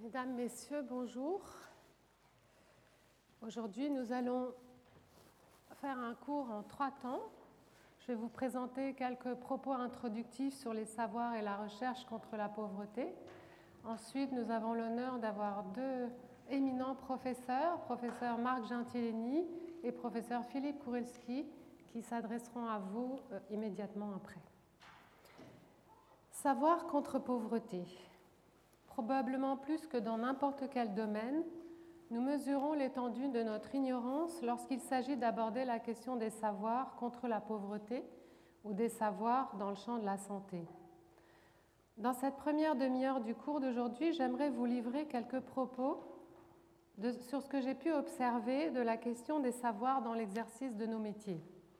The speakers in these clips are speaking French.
Mesdames, Messieurs, bonjour. Aujourd'hui, nous allons faire un cours en 3 temps. Je vais vous présenter quelques propos introductifs sur les savoirs et la recherche contre la pauvreté. Ensuite, nous avons l'honneur d'avoir 2 éminents professeurs, professeur Marc Gentilini et professeur Philippe Kourilski, qui s'adresseront à vous immédiatement après. Savoir contre pauvreté. Probablement plus que dans n'importe quel domaine, nous mesurons l'étendue de notre ignorance lorsqu'il s'agit d'aborder la question des savoirs contre la pauvreté ou des savoirs dans le champ de la santé. Dans cette première demi-heure du cours d'aujourd'hui, j'aimerais vous livrer quelques propos sur ce que j'ai pu observer de la question des savoirs dans l'exercice de nos métiers.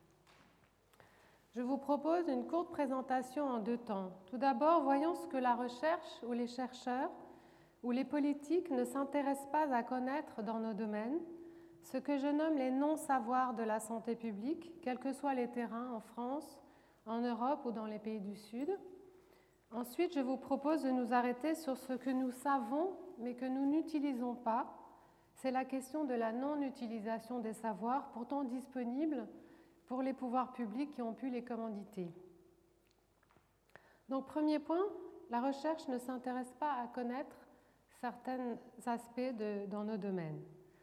Je vous propose une courte présentation en 2 temps. Tout d'abord, voyons ce que la recherche ou les chercheurs ou les politiques ne s'intéressent pas à connaître dans nos domaines, ce que je nomme les non-savoirs de la santé publique, quels que soient les terrains en France, en Europe ou dans les pays du Sud. Ensuite, je vous propose de nous arrêter sur ce que nous savons mais que nous n'utilisons pas. C'est la question de la non-utilisation des savoirs pourtant disponibles pour les pouvoirs publics qui ont pu les commanditer. Donc, premier point, la recherche ne s'intéresse pas à connaître certains aspects dans nos domaines.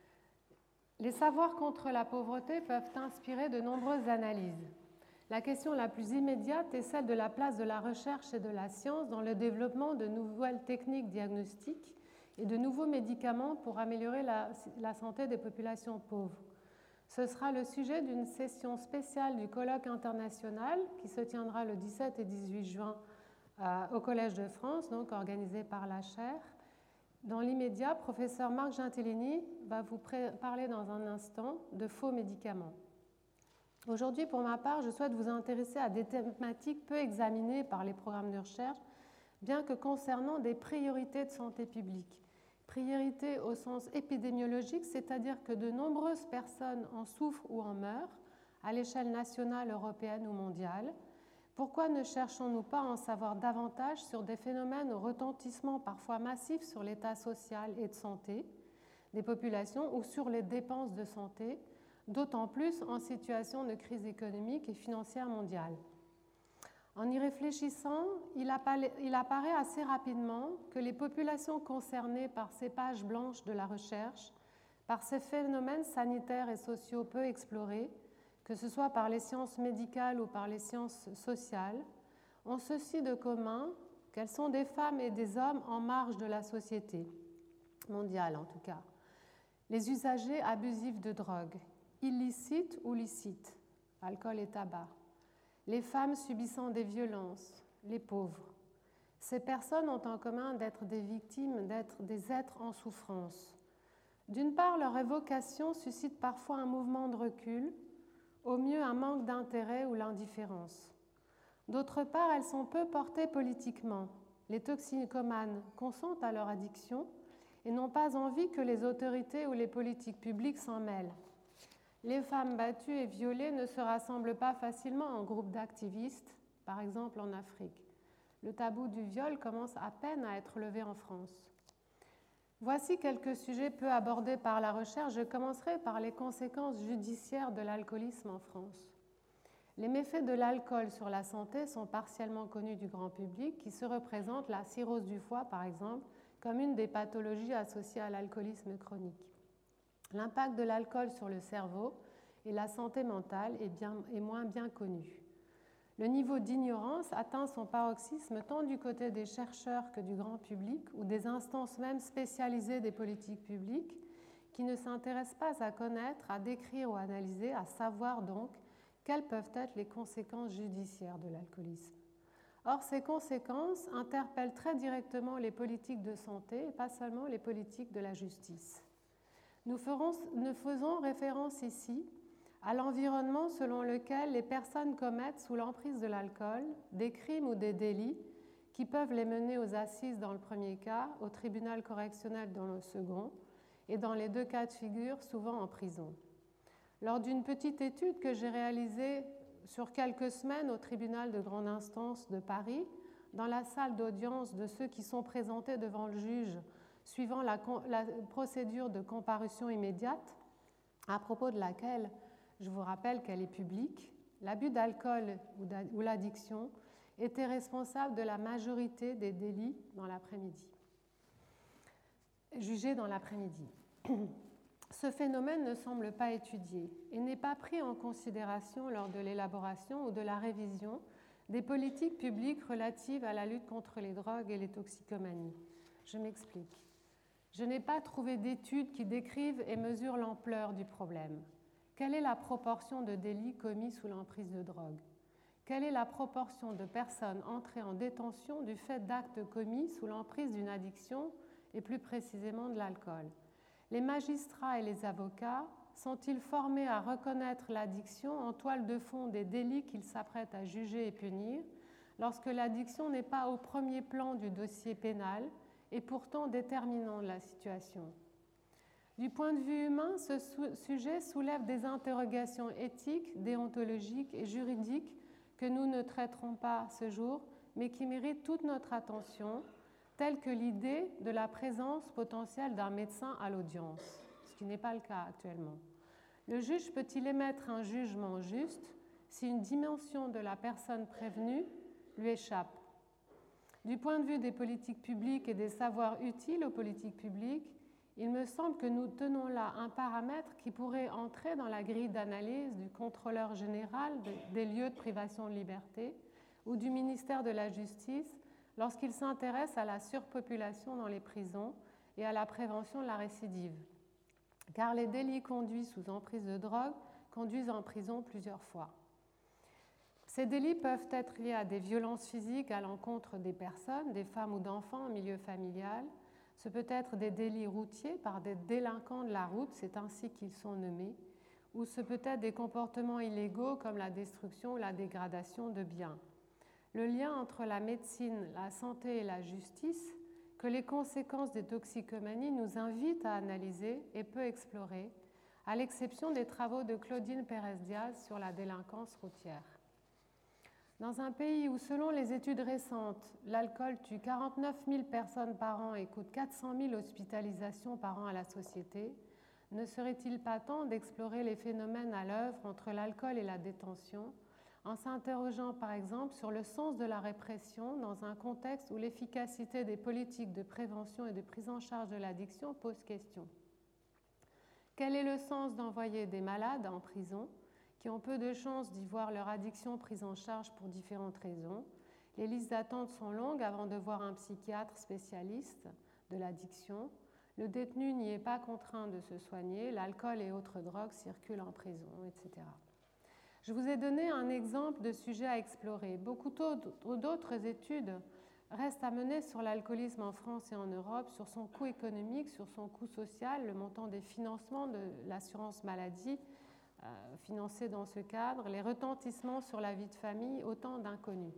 Les savoirs contre la pauvreté peuvent inspirer de nombreuses analyses. La question la plus immédiate est celle de la place de la recherche et de la science dans le développement de nouvelles techniques diagnostiques et de nouveaux médicaments pour améliorer la santé des populations pauvres. Ce sera le sujet d'une session spéciale du colloque international qui se tiendra le 17 et 18 juin au Collège de France, donc organisé par la chaire. Dans l'immédiat, professeur Marc Gentilini va vous parler dans un instant de faux médicaments. Aujourd'hui, pour ma part, je souhaite vous intéresser à des thématiques peu examinées par les programmes de recherche, bien que concernant des priorités de santé publique. Priorité au sens épidémiologique, c'est-à-dire que de nombreuses personnes en souffrent ou en meurent, à l'échelle nationale, européenne ou mondiale. Pourquoi ne cherchons-nous pas à en savoir davantage sur des phénomènes au retentissement parfois massif sur l'état social et de santé des populations ou sur les dépenses de santé, d'autant plus en situation de crise économique et financière mondiale? En y réfléchissant, il apparaît assez rapidement que les populations concernées par ces pages blanches de la recherche, par ces phénomènes sanitaires et sociaux peu explorés, que ce soit par les sciences médicales ou par les sciences sociales, ont ceci de commun qu'elles sont des femmes et des hommes en marge de la société, mondiale en tout cas. Les usagers abusifs de drogue, illicites ou licites, alcool et tabac. Les femmes subissant des violences, les pauvres. Ces personnes ont en commun d'être des victimes, d'être des êtres en souffrance. D'une part, leur évocation suscite parfois un mouvement de recul, au mieux un manque d'intérêt ou l'indifférence. D'autre part, elles sont peu portées politiquement. Les toxicomanes consentent à leur addiction et n'ont pas envie que les autorités ou les politiques publiques s'en mêlent. Les femmes battues et violées ne se rassemblent pas facilement en groupes d'activistes, par exemple en Afrique. Le tabou du viol commence à peine à être levé en France. Voici quelques sujets peu abordés par la recherche. Je commencerai par les conséquences judiciaires de l'alcoolisme en France. Les méfaits de l'alcool sur la santé sont partiellement connus du grand public, qui se représente la cirrhose du foie, par exemple, comme une des pathologies associées à l'alcoolisme chronique. L'impact de l'alcool sur le cerveau et la santé mentale est moins bien connu. Le niveau d'ignorance atteint son paroxysme tant du côté des chercheurs que du grand public ou des instances même spécialisées des politiques publiques qui ne s'intéressent pas à connaître, à décrire ou à analyser, à savoir donc quelles peuvent être les conséquences judiciaires de l'alcoolisme. Or, ces conséquences interpellent très directement les politiques de santé et pas seulement les politiques de la justice. Nous faisons référence ici à l'environnement selon lequel les personnes commettent sous l'emprise de l'alcool des crimes ou des délits qui peuvent les mener aux assises dans le premier cas, au tribunal correctionnel dans le second, et dans les 2 cas de figure, souvent en prison. Lors d'une petite étude que j'ai réalisée sur quelques semaines au tribunal de grande instance de Paris, dans la salle d'audience de ceux qui sont présentés devant le juge suivant la procédure de comparution immédiate, à propos de laquelle je vous rappelle qu'elle est publique, l'abus d'alcool ou l'addiction était responsable de la majorité des délits dans l'après-midi, jugés dans l'après-midi. Ce phénomène ne semble pas étudié et n'est pas pris en considération lors de l'élaboration ou de la révision des politiques publiques relatives à la lutte contre les drogues et les toxicomanies. Je m'explique. Je n'ai pas trouvé d'études qui décrivent et mesurent l'ampleur du problème. Quelle est la proportion de délits commis sous l'emprise de drogue? Quelle est la proportion de personnes entrées en détention du fait d'actes commis sous l'emprise d'une addiction et plus précisément de l'alcool? Les magistrats et les avocats sont-ils formés à reconnaître l'addiction en toile de fond des délits qu'ils s'apprêtent à juger et punir, lorsque l'addiction n'est pas au premier plan du dossier pénal et pourtant déterminant de la situation? Du point de vue humain, ce sujet soulève des interrogations éthiques, déontologiques et juridiques que nous ne traiterons pas ce jour, mais qui méritent toute notre attention, telle que l'idée de la présence potentielle d'un médecin à l'audience, ce qui n'est pas le cas actuellement. Le juge peut-il émettre un jugement juste si une dimension de la personne prévenue lui échappe? Du point de vue des politiques publiques et des savoirs utiles aux politiques publiques, il me semble que nous tenons là un paramètre qui pourrait entrer dans la grille d'analyse du contrôleur général des lieux de privation de liberté ou du ministère de la Justice lorsqu'il s'intéresse à la surpopulation dans les prisons et à la prévention de la récidive. Car les délits conduits sous emprise de drogue conduisent en prison plusieurs fois. Ces délits peuvent être liés à des violences physiques à l'encontre des personnes, des femmes ou d'enfants en milieu familial. Ce peut être des délits routiers par des délinquants de la route, c'est ainsi qu'ils sont nommés, ou ce peut être des comportements illégaux comme la destruction ou la dégradation de biens. Le lien entre la médecine, la santé et la justice, que les conséquences des toxicomanies nous invitent à analyser et peu explorer, à l'exception des travaux de Claudine Pérez-Diaz sur la délinquance routière. Dans un pays où, selon les études récentes, l'alcool tue 49 000 personnes par an et coûte 400 000 hospitalisations par an à la société, ne serait-il pas temps d'explorer les phénomènes à l'œuvre entre l'alcool et la détention, en s'interrogeant par exemple sur le sens de la répression dans un contexte où l'efficacité des politiques de prévention et de prise en charge de l'addiction pose question? Quel est le sens d'envoyer des malades en prison qui ont peu de chances d'y voir leur addiction prise en charge pour différentes raisons? Les listes d'attente sont longues avant de voir un psychiatre spécialiste de l'addiction. Le détenu n'y est pas contraint de se soigner, l'alcool et autres drogues circulent en prison, etc. Je vous ai donné un exemple de sujet à explorer. Beaucoup d'autres études restent à mener sur l'alcoolisme en France et en Europe, sur son coût économique, sur son coût social, le montant des financements de l'assurance maladie financés dans ce cadre, les retentissements sur la vie de famille, autant d'inconnus.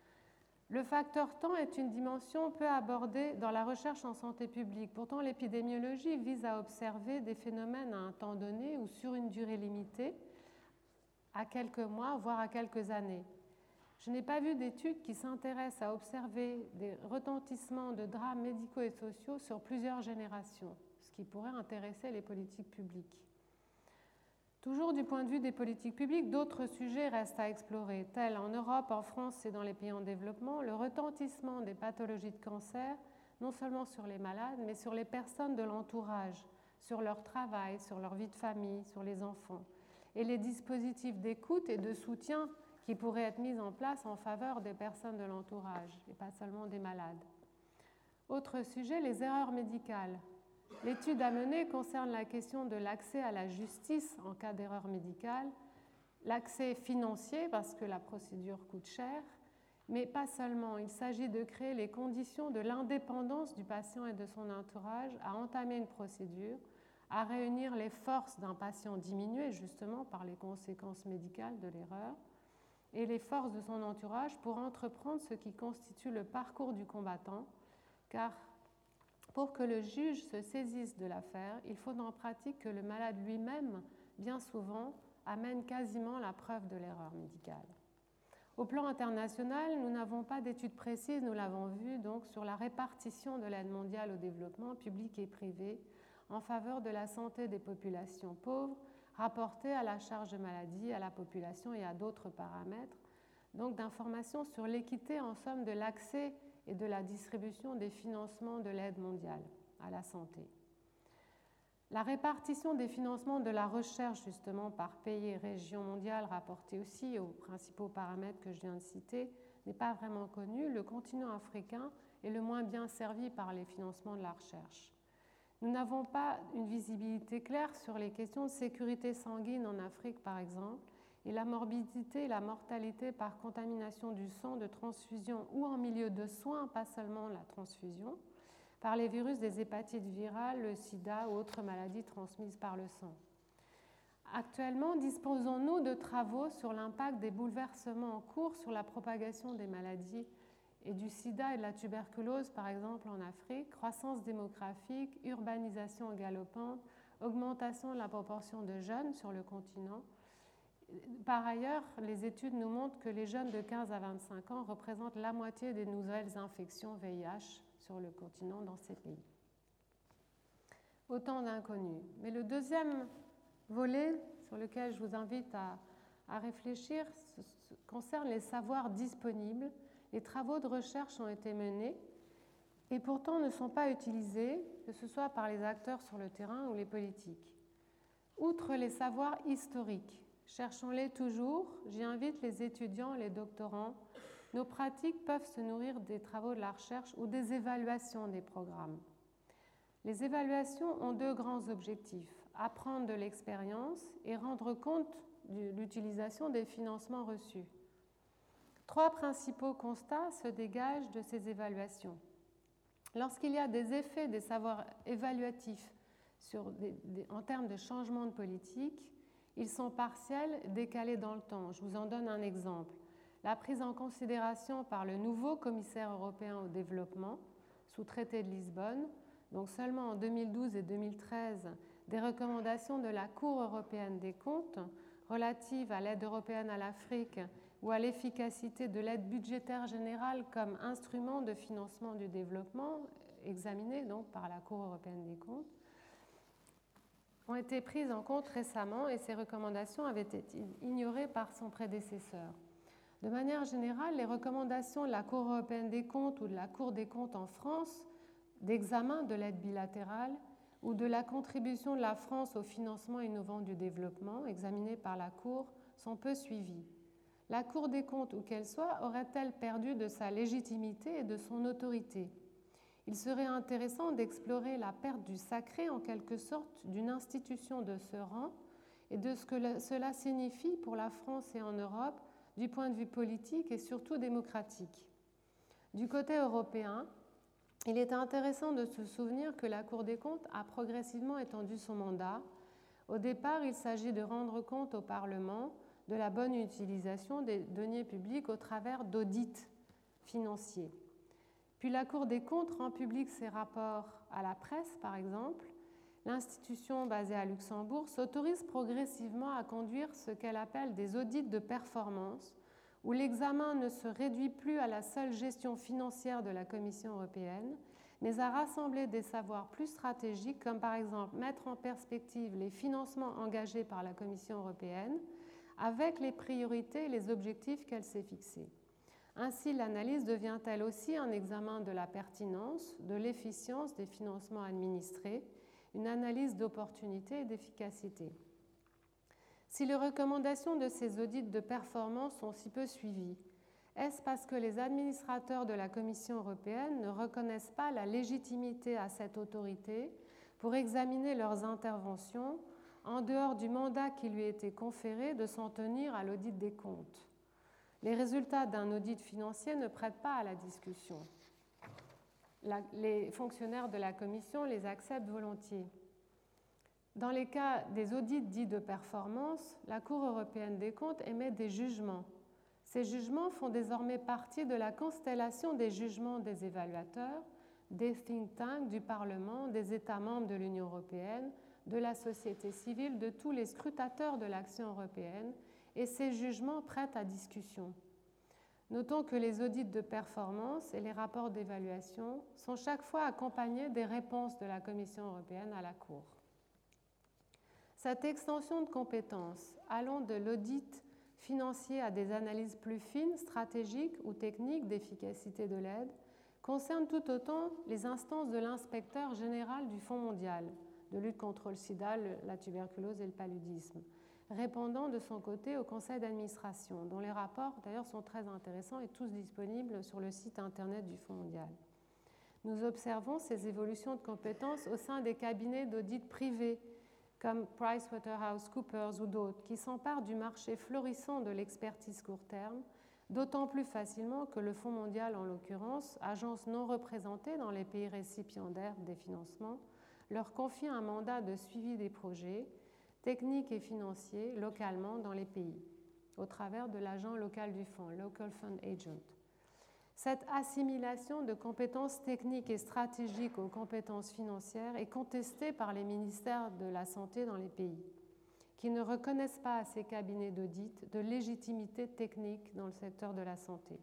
Le facteur temps est une dimension peu abordée dans la recherche en santé publique. Pourtant, l'épidémiologie vise à observer des phénomènes à un temps donné ou sur une durée limitée, à quelques mois, voire à quelques années. Je n'ai pas vu d'études qui s'intéressent à observer des retentissements de drames médicaux et sociaux sur plusieurs générations, ce qui pourrait intéresser les politiques publiques. Toujours du point de vue des politiques publiques, d'autres sujets restent à explorer, tels en Europe, en France et dans les pays en développement, le retentissement des pathologies de cancer, non seulement sur les malades, mais sur les personnes de l'entourage, sur leur travail, sur leur vie de famille, sur les enfants, et les dispositifs d'écoute et de soutien qui pourraient être mis en place en faveur des personnes de l'entourage, et pas seulement des malades. Autre sujet, les erreurs médicales. L'étude à mener concerne la question de l'accès à la justice en cas d'erreur médicale, l'accès financier parce que la procédure coûte cher, mais pas seulement. Il s'agit de créer les conditions de l'indépendance du patient et de son entourage à entamer une procédure, à réunir les forces d'un patient diminué justement par les conséquences médicales de l'erreur et les forces de son entourage pour entreprendre ce qui constitue le parcours du combattant, car pour que le juge se saisisse de l'affaire, il faut en pratique que le malade lui-même, bien souvent, amène quasiment la preuve de l'erreur médicale. Au plan international, nous n'avons pas d'études précises, nous l'avons vu, donc, sur la répartition de l'aide mondiale au développement, publique et privée, en faveur de la santé des populations pauvres, rapportée à la charge de maladie, à la population et à d'autres paramètres, donc d'informations sur l'équité, en somme, de l'accès et de la distribution des financements de l'aide mondiale à la santé. La répartition des financements de la recherche, justement, par pays et régions mondiales, rapportée aussi aux principaux paramètres que je viens de citer, n'est pas vraiment connue. Le continent africain est le moins bien servi par les financements de la recherche. Nous n'avons pas une visibilité claire sur les questions de sécurité sanguine en Afrique, par exemple, et la morbidité et la mortalité par contamination du sang de transfusion ou en milieu de soins, pas seulement la transfusion, par les virus des hépatites virales, le sida ou autres maladies transmises par le sang. Actuellement, disposons-nous de travaux sur l'impact des bouleversements en cours sur la propagation des maladies et du sida et de la tuberculose, par exemple en Afrique, croissance démographique, urbanisation galopante, augmentation de la proportion de jeunes sur le continent. Par ailleurs, les études nous montrent que les jeunes de 15 à 25 ans représentent la moitié des nouvelles infections VIH sur le continent dans ces pays. Autant d'inconnus. Mais le deuxième volet sur lequel je vous invite à réfléchir concerne les savoirs disponibles. Les travaux de recherche ont été menés et pourtant ne sont pas utilisés, que ce soit par les acteurs sur le terrain ou les politiques. Outre les savoirs historiques, cherchons-les toujours, j'y invite les étudiants, les doctorants. Nos pratiques peuvent se nourrir des travaux de la recherche ou des évaluations des programmes. Les évaluations ont deux grands objectifs, apprendre de l'expérience et rendre compte de l'utilisation des financements reçus. Trois principaux constats se dégagent de ces évaluations. Lorsqu'il y a des effets des savoirs évaluatifs en termes de changement de politique, ils sont partiels, décalés dans le temps. Je vous en donne un exemple. La prise en considération par le nouveau commissaire européen au développement, sous traité de Lisbonne, donc seulement en 2012 et 2013, des recommandations de la Cour européenne des comptes relatives à l'aide européenne à l'Afrique ou à l'efficacité de l'aide budgétaire générale comme instrument de financement du développement, examinées donc par la Cour européenne des comptes, ont été prises en compte récemment et ces recommandations avaient été ignorées par son prédécesseur. De manière générale, les recommandations de la Cour européenne des comptes ou de la Cour des comptes en France d'examen de l'aide bilatérale ou de la contribution de la France au financement innovant du développement examinées par la Cour sont peu suivies. La Cour des comptes, où qu'elle soit, aurait-elle perdu de sa légitimité et de son autorité ? Il serait intéressant d'explorer la perte du sacré, en quelque sorte, d'une institution de ce rang et de ce que cela signifie pour la France et en Europe du point de vue politique et surtout démocratique. Du côté européen, il est intéressant de se souvenir que la Cour des comptes a progressivement étendu son mandat. Au départ, il s'agit de rendre compte au Parlement de la bonne utilisation des deniers publics au travers d'audits financiers. Puis la Cour des comptes rend public ses rapports à la presse, par exemple. L'institution basée à Luxembourg s'autorise progressivement à conduire ce qu'elle appelle des audits de performance, où l'examen ne se réduit plus à la seule gestion financière de la Commission européenne, mais à rassembler des savoirs plus stratégiques, comme par exemple mettre en perspective les financements engagés par la Commission européenne avec les priorités et les objectifs qu'elle s'est fixés. Ainsi, l'analyse devient elle aussi un examen de la pertinence, de l'efficience des financements administrés, une analyse d'opportunité et d'efficacité. Si les recommandations de ces audits de performance sont si peu suivies, est-ce parce que les administrateurs de la Commission européenne ne reconnaissent pas la légitimité à cette autorité pour examiner leurs interventions en dehors du mandat qui lui a été conféré de s'en tenir à l'audit des comptes ? Les résultats d'un audit financier ne prêtent pas à la discussion. Les fonctionnaires de la Commission les acceptent volontiers. Dans les cas des audits dits de performance, la Cour européenne des comptes émet des jugements. Ces jugements font désormais partie de la constellation des jugements des évaluateurs, des think tanks, du Parlement, des États membres de l'Union européenne, de la société civile, de tous les scrutateurs de l'action européenne, et ces jugements prêtent à discussion. Notons que les audits de performance et les rapports d'évaluation sont chaque fois accompagnés des réponses de la Commission européenne à la Cour. Cette extension de compétences, allant de l'audit financier à des analyses plus fines, stratégiques ou techniques d'efficacité de l'aide, concerne tout autant les instances de l'inspecteur général du Fonds mondial de lutte contre le sida, la tuberculose et le paludisme, répondant de son côté au conseil d'administration, dont les rapports d'ailleurs sont très intéressants et tous disponibles sur le site internet du Fonds mondial. Nous observons ces évolutions de compétences au sein des cabinets d'audit privés comme PricewaterhouseCoopers ou d'autres, qui s'emparent du marché florissant de l'expertise court terme, d'autant plus facilement que le Fonds mondial, en l'occurrence, agence non représentée dans les pays récipiendaires des financements, leur confie un mandat de suivi des projets techniques et financiers localement dans les pays, au travers de l'agent local du fonds, Local Fund Agent. Cette assimilation de compétences techniques et stratégiques aux compétences financières est contestée par les ministères de la Santé dans les pays, qui ne reconnaissent pas à ces cabinets d'audit de légitimité technique dans le secteur de la santé.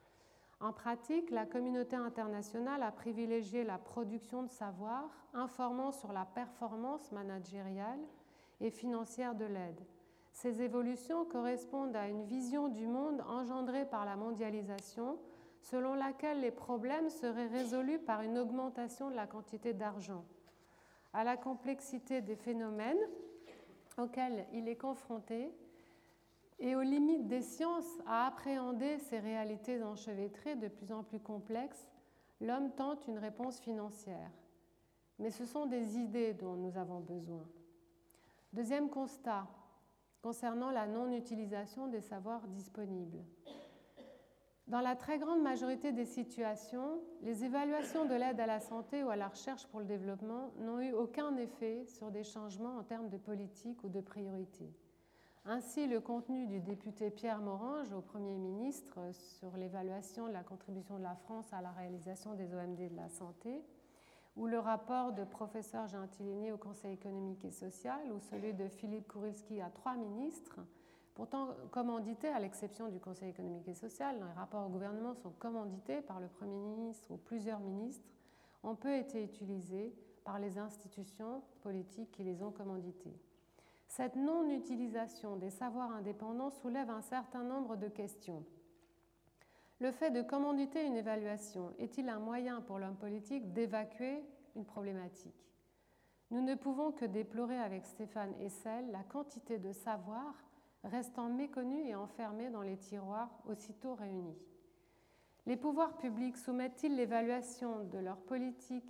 En pratique, la communauté internationale a privilégié la production de savoir, informant sur la performance managériale et financière de l'aide. Ces évolutions correspondent à une vision du monde engendrée par la mondialisation, selon laquelle les problèmes seraient résolus par une augmentation de la quantité d'argent, à la complexité des phénomènes auxquels il est confronté et aux limites des sciences à appréhender ces réalités enchevêtrées de plus en plus complexes, l'homme tente une réponse financière. Mais ce sont des idées dont nous avons besoin. Deuxième constat, concernant la non-utilisation des savoirs disponibles. Dans la très grande majorité des situations, les évaluations de l'aide à la santé ou à la recherche pour le développement n'ont eu aucun effet sur des changements en termes de politique ou de priorité. Ainsi, le contenu du député Pierre Morange au Premier ministre sur l'évaluation de la contribution de la France à la réalisation des OMD de la santé, ou le rapport de professeur Gentilini au Conseil économique et social, ou celui de Philippe Kurilski à 3 ministres, pourtant commandités à l'exception du Conseil économique et social, les rapports au gouvernement sont commandités par le Premier ministre ou plusieurs ministres, ont peu été utilisés par les institutions politiques qui les ont commandités. Cette non-utilisation des savoirs indépendants soulève un certain nombre de questions. Le fait de commanditer une évaluation est-il un moyen pour l'homme politique d'évacuer une problématique ? Nous ne pouvons que déplorer avec Stéphane Hessel la quantité de savoirs restant méconnus et enfermés dans les tiroirs aussitôt réunis. Les pouvoirs publics soumettent-ils l'évaluation de leur politique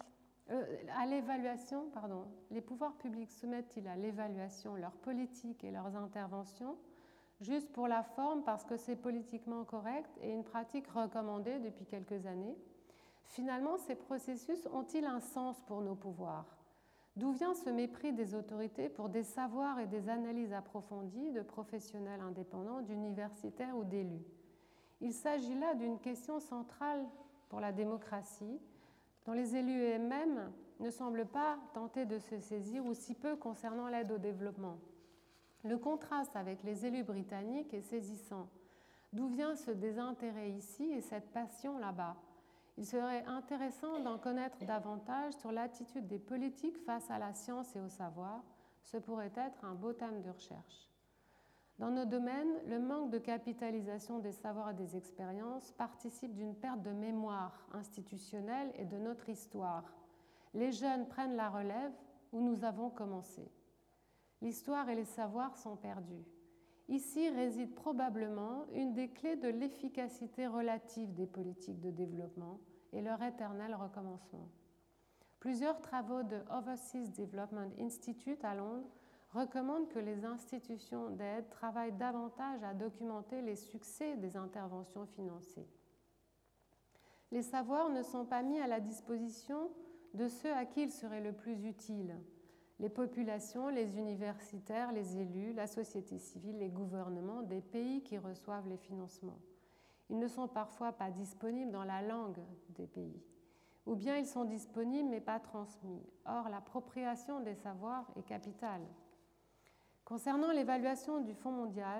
les pouvoirs publics soumettent-ils à l'évaluation leurs politiques et leurs interventions juste pour la forme parce que c'est politiquement correct et une pratique recommandée depuis quelques années? Finalement, ces processus ont-ils un sens pour nos pouvoirs? D'où vient ce mépris des autorités pour des savoirs et des analyses approfondies de professionnels indépendants, d'universitaires ou d'élus? Il s'agit là d'une question centrale pour la démocratie, dont les élus eux-mêmes ne semblent pas tenter de se saisir ou si peu concernant l'aide au développement. Le contraste avec les élus britanniques est saisissant. D'où vient ce désintérêt ici et cette passion là-bas? Il serait intéressant d'en connaître davantage sur l'attitude des politiques face à la science et au savoir. Ce pourrait être un beau thème de recherche. Dans nos domaines, le manque de capitalisation des savoirs et des expériences participe d'une perte de mémoire institutionnelle et de notre histoire. Les jeunes prennent la relève où nous avons commencé. L'histoire et les savoirs sont perdus. Ici réside probablement une des clés de l'efficacité relative des politiques de développement et leur éternel recommencement. Plusieurs travaux de Overseas Development Institute à Londres recommandent que les institutions d'aide travaillent davantage à documenter les succès des interventions financées. Les savoirs ne sont pas mis à la disposition de ceux à qui ils seraient le plus utiles. Les populations, les universitaires, les élus, la société civile, les gouvernements des pays qui reçoivent les financements. Ils ne sont parfois pas disponibles dans la langue des pays, ou bien ils sont disponibles mais pas transmis. Or, l'appropriation des savoirs est capitale. Concernant l'évaluation du Fonds mondial,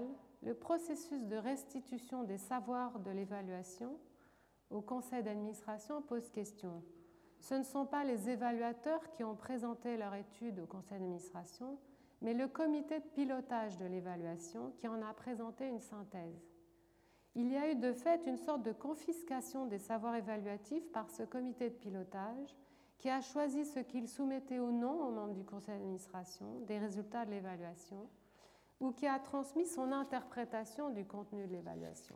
le processus de restitution des savoirs de l'évaluation au conseil d'administration pose question. Ce ne sont pas les évaluateurs qui ont présenté leur étude au conseil d'administration, mais le comité de pilotage de l'évaluation qui en a présenté une synthèse. Il y a eu de fait une sorte de confiscation des savoirs évaluatifs par ce comité de pilotage qui a choisi ce qu'il soumettait ou non aux membres du conseil d'administration des résultats de l'évaluation ou qui a transmis son interprétation du contenu de l'évaluation.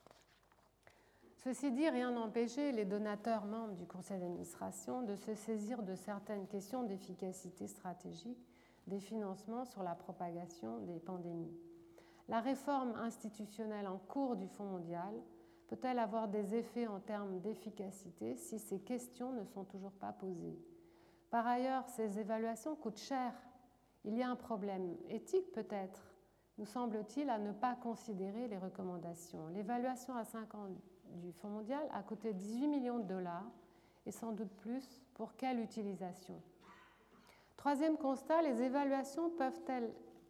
Ceci dit, rien n'empêchait les donateurs membres du conseil d'administration de se saisir de certaines questions d'efficacité stratégique des financements sur la propagation des pandémies. La réforme institutionnelle en cours du Fonds mondial peut-elle avoir des effets en termes d'efficacité si ces questions ne sont toujours pas posées? Par ailleurs, ces évaluations coûtent cher. Il y a un problème éthique peut-être, nous semble-t-il, à ne pas considérer les recommandations. L'évaluation à 5 ans du Fonds mondial a coûté 18 millions de dollars et sans doute plus. Pour quelle utilisation? Troisième constat, les évaluations peuvent-elles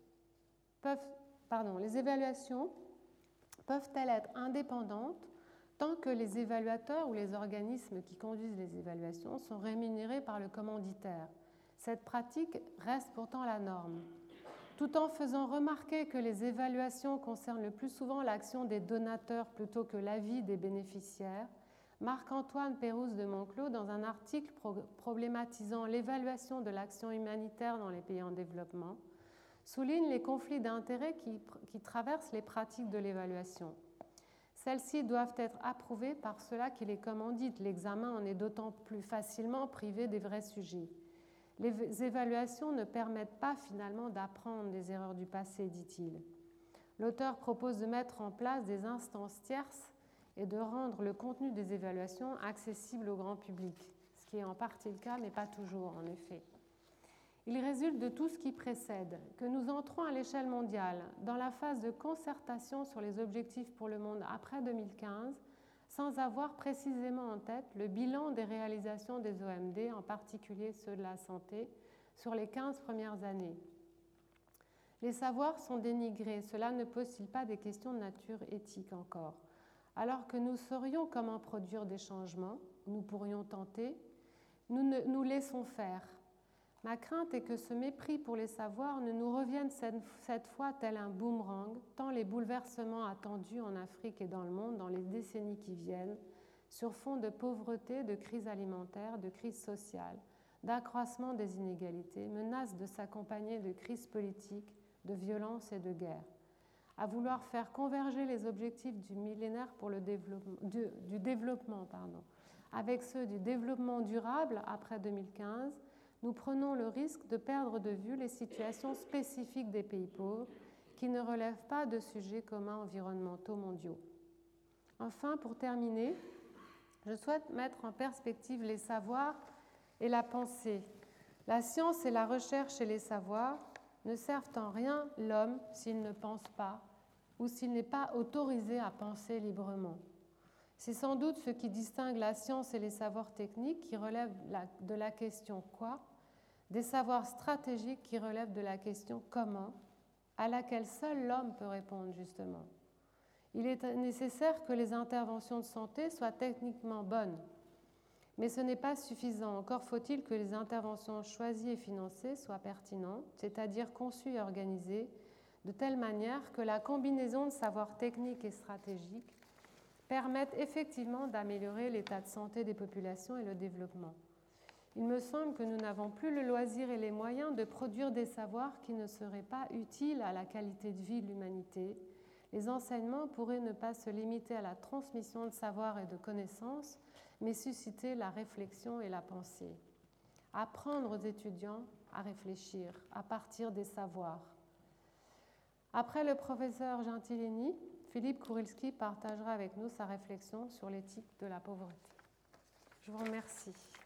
être indépendantes tant que les évaluateurs ou les organismes qui conduisent les évaluations sont rémunérés par le commanditaire? Cette pratique reste pourtant la norme. Tout en faisant remarquer que les évaluations concernent le plus souvent l'action des donateurs plutôt que l'avis des bénéficiaires, Marc-Antoine Pérouse de Monclos, dans un article problématisant l'évaluation de l'action humanitaire dans les pays en développement, souligne les conflits d'intérêts qui traversent les pratiques de l'évaluation. Celles-ci doivent être approuvées par ceux-là qui les commanditent. L'examen en est d'autant plus facilement privé des vrais sujets. Les évaluations ne permettent pas finalement d'apprendre des erreurs du passé, dit-il. L'auteur propose de mettre en place des instances tierces et de rendre le contenu des évaluations accessible au grand public, ce qui est en partie le cas, mais pas toujours en effet. Il résulte de tout ce qui précède que nous entrons à l'échelle mondiale dans la phase de concertation sur les objectifs pour le monde après 2015 sans avoir précisément en tête le bilan des réalisations des OMD, en particulier ceux de la santé, sur les 15 premières années. Les savoirs sont dénigrés, cela ne pose-t-il pas des questions de nature éthique encore? Alors que nous saurions comment produire des changements, nous pourrions tenter, nous laissons faire. Ma crainte est que ce mépris pour les savoirs ne nous revienne cette fois tel un boomerang, tant les bouleversements attendus en Afrique et dans le monde dans les décennies qui viennent, sur fond de pauvreté, de crise alimentaire, de crise sociale, d'accroissement des inégalités, menacent de s'accompagner de crises politiques, de violences et de guerres. À vouloir faire converger les objectifs du millénaire pour le développement, avec ceux du développement durable après 2015, nous prenons le risque de perdre de vue les situations spécifiques des pays pauvres qui ne relèvent pas de sujets communs environnementaux mondiaux. Enfin, pour terminer, je souhaite mettre en perspective les savoirs et la pensée. La science et la recherche et les savoirs ne servent en rien l'homme s'il ne pense pas ou s'il n'est pas autorisé à penser librement. C'est sans doute ce qui distingue la science et les savoirs techniques qui relèvent de la question « quoi ?» des savoirs stratégiques qui relèvent de la question « comment ?» à laquelle seul l'homme peut répondre justement. Il est nécessaire que les interventions de santé soient techniquement bonnes, mais ce n'est pas suffisant. Encore faut-il que les interventions choisies et financées soient pertinentes, c'est-à-dire conçues et organisées de telle manière que la combinaison de savoirs techniques et stratégiques permette effectivement d'améliorer l'état de santé des populations et le développement. Il me semble que nous n'avons plus le loisir et les moyens de produire des savoirs qui ne seraient pas utiles à la qualité de vie de l'humanité. Les enseignements pourraient ne pas se limiter à la transmission de savoirs et de connaissances, mais susciter la réflexion et la pensée. Apprendre aux étudiants à réfléchir à partir des savoirs. Après le professeur Gentilini, Philippe Kurilski partagera avec nous sa réflexion sur l'éthique de la pauvreté. Je vous remercie.